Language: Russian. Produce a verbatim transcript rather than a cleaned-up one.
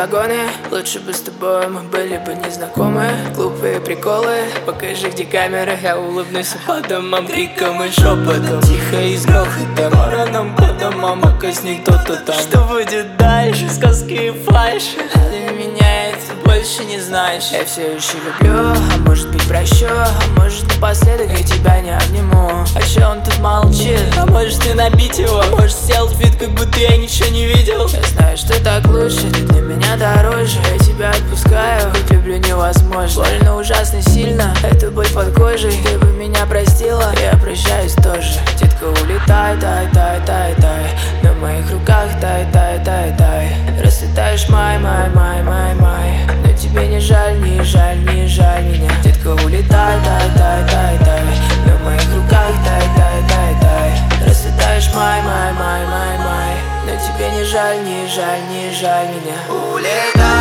загоны. Лучше бы с тобой мы были бы незнакомы. Глупые приколы, покажи, где камера. Я улыбнусь по домам, криком и шепотом. Тихо и с грохотом, вороном по домам, окосни кто-то там. Что будет дальше, сказки и фальшь? Ты меня это больше не знаешь. Я все еще люблю, а может быть прощу, а может напоследок я тебя не обниму. А че он тут молчит? А может ты набить его? А может сделать вид, как будто я ничего не видел? Я знаю, что так лучше, ты для меня дороже. Я тебя отпускаю, ведь люблю невозможно. Больно ужасно сильно, это боль под кожей. Ты бы меня простила, я прощаюсь тоже. Детка, улетай, тай, тай, тай, тай. На моих руках тай, тай, тай, тай. Расцветаешь май, май, май, май, май. Но тебе не жаль, не жаль, не жаль меня. Детка, улетай, тай, тай, тай, тай. На моих руках тай, тай, тай, тай. Расцветаешь май, май, май, май, май. Но тебе не жаль, не жаль, не жаль меня. Улетай.